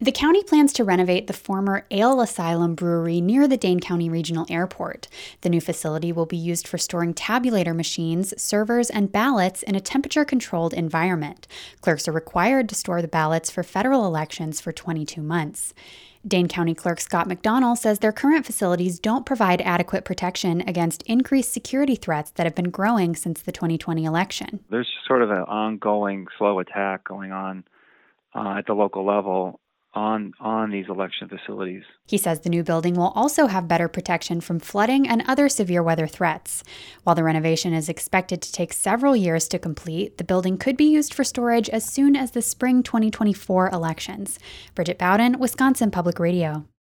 The county plans to renovate the former Ale Asylum brewery near the Dane County Regional Airport. The new facility will be used for storing tabulator machines, servers, and ballots in a temperature-controlled environment. Clerks are required to store the ballots for federal elections for 22 months. Dane County Clerk Scott McDonnell says their current facilities don't provide adequate protection against increased security threats that have been growing since the 2020 election. There's sort of an ongoing slow attack going on at the local level on these election facilities. He says the new building will also have better protection from flooding and other severe weather threats. While the renovation is expected to take several years to complete, the building could be used for storage as soon as the spring 2024 elections. Bridget Bowden, Wisconsin Public Radio.